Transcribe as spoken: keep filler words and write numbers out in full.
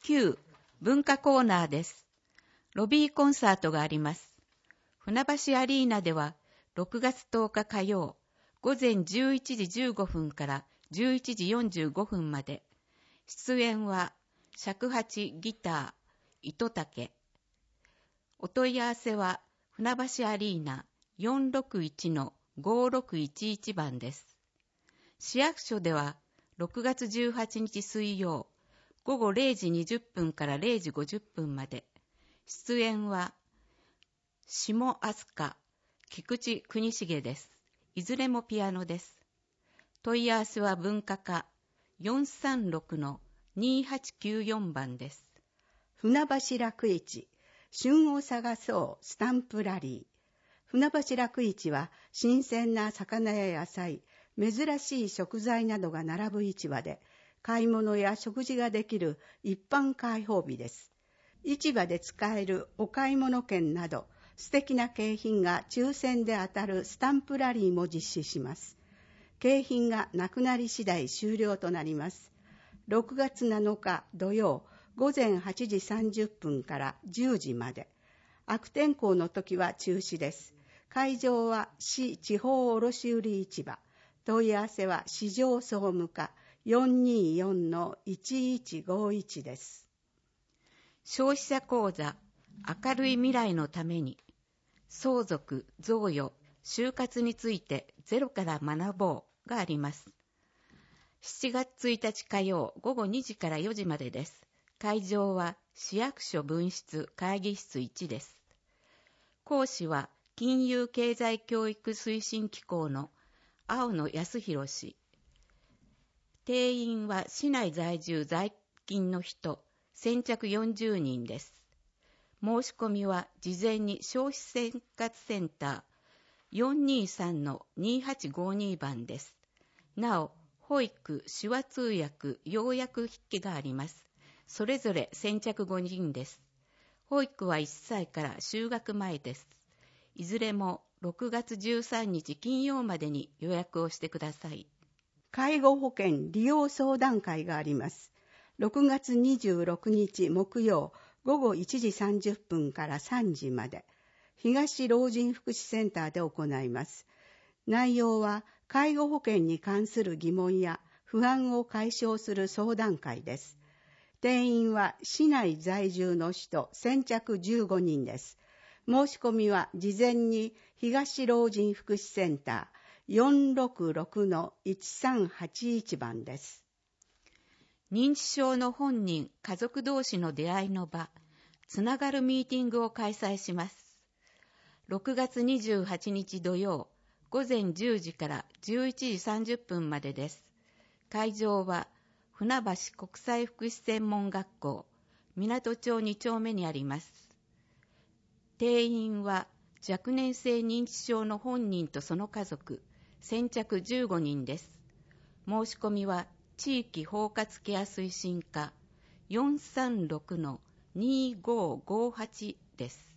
きゅう文化コーナーです。ロビーコンサートがあります。船橋アリーナではろくがつとおか火曜午前じゅういちじじゅうごふんからじゅういちじよんじゅうごふんまで。出演は尺八、ギター、糸竹。お問い合わせは船橋アリーナ よんろくいちのごろくいちいち 番です。市役所ではろくがつじゅうはちにち水曜午後れいじにじゅっぷんかられいじごじゅっぷんまで。出演は下飛鳥、菊池国重です。いずれもピアノです。問い合わせは文化課 よんさんろくのにはちきゅうよん 番です。 船橋楽市、旬を探そうスタンプラリー。船橋楽市は新鮮な魚や野菜、珍しい食材などが並ぶ市場で、買い物や食事ができる一般開放日です。市場で使えるお買い物券など、素敵な景品が抽選で当たるスタンプラリーも実施します。景品がなくなり次第終了となります。ろくがつなのか土曜午前はちじさんじゅっぷんからじゅうじまで。悪天候の時は中止です。会場は市地方卸売市場。問い合わせは市場総務課 よんによんのいちいちごいち です。 消費者講座明るい未来のために相続、贈与、就活についてゼロから学ぼうがあります。しちがつついたち火曜午後にじからよじまでです。会場は市役所分室会議室いちです。講師は金融経済教育推進機構の青野康弘氏。定員は市内在住在勤の人先着よんじゅうにんです。申し込みは事前に消費生活センター よんにさんのにはちごに 番です。なお、保育、手話通訳、要約筆記があります。それぞれ先着ごにんです。保育はいっさいから就学前です。いずれもろくがつじゅうさんにち金曜までに予約をしてください。 介護保険利用相談会があります。ろくがつにじゅうろくにち木曜午後いちじさんじゅっぷんからさんじまで。東老人福祉センターで行います。内容は介護保険に関する疑問や不安を解消する相談会です。定員は市内在住の人先着じゅうごにんです。申し込みは事前に東老人福祉センター よんろくろくのいちさんはちいち 番です。 認知症の本人、家族同士の出会いの場、つながるミーティングを開催します。ろくがつにじゅうはちにち土曜、午前じゅうじからじゅういちじさんじゅっぷんまでです。会場は船橋国際福祉専門学校、港町にちょうめにあります。定員は若年性認知症の本人とその家族、先着じゅうごにんです。申し込みは地域包括ケア推進課 よんさんろくのにごごはち です。